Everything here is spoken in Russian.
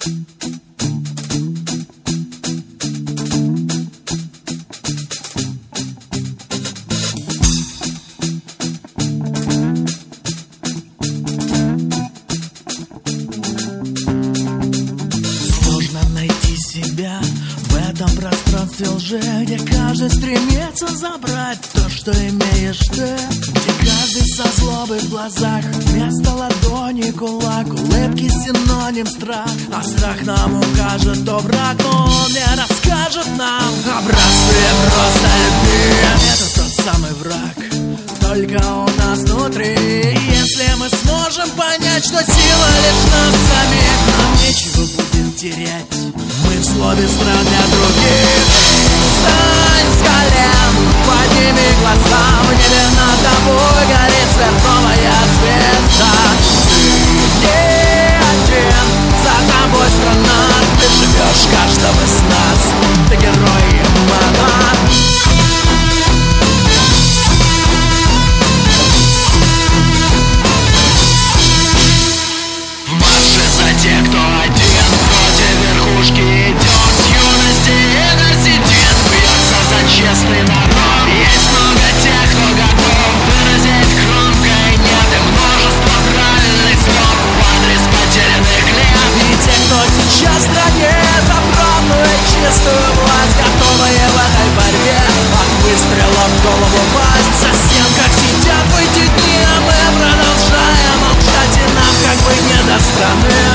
В этом пространстве лжи, где каждый стремится забрать то, что имеешь ты, где каждый со злобой в глазах, вместо ладони кулак, улыбки синоним страх. А страх нам укажет, то враг, но он не расскажет нам. Образцы просто любви, это тот самый враг, только у нас внутри. И если мы сможем понять, что сила лишь нас самих, нам нечего будет терять, мы в слове стран для других. Встань с колен, подними глаза, в небе над тобой горит сверхновая звезда. Ты не один, за тобой страна, ты живешь каждого из нас, ты герой и мама. Те, кто один против верхушки идет, с юности и до седин бьется за честный народ. Есть много тех, кто готов выразить громко и нет, и множество правильных слов в адрес потерянных лет. И те, кто сейчас в стране за правду и чистую власть, готовые в этой борьбе от выстрела в голову пасть. Совсем как сидят в эти дни, а мы продолжаем молчать, и нам как бы не до страны.